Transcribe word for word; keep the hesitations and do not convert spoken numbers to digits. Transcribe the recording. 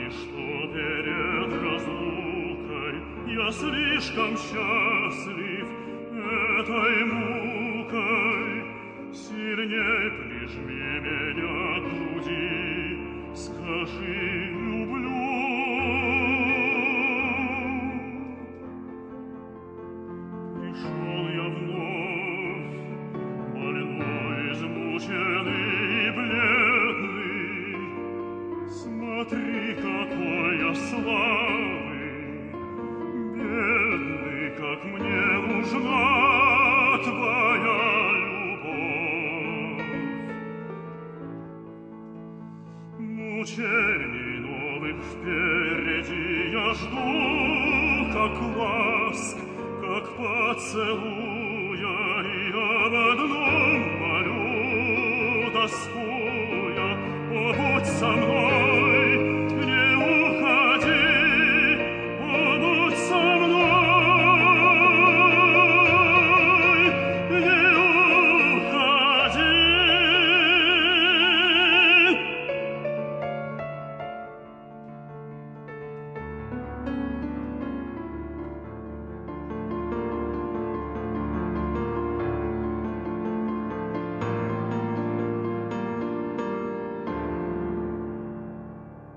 помни, что перед разлукой я слишком счастлив этой мукой. Сильней прижми меня к груди, скажи «люблю». Пришел я вновь, больной, измученный и бледный. Смотри, какой я слабый, бедный, как мне нужна твоя любовь. Мучений новых впереди я жду, как ласк, как поцелуя, и об одном молю тоску.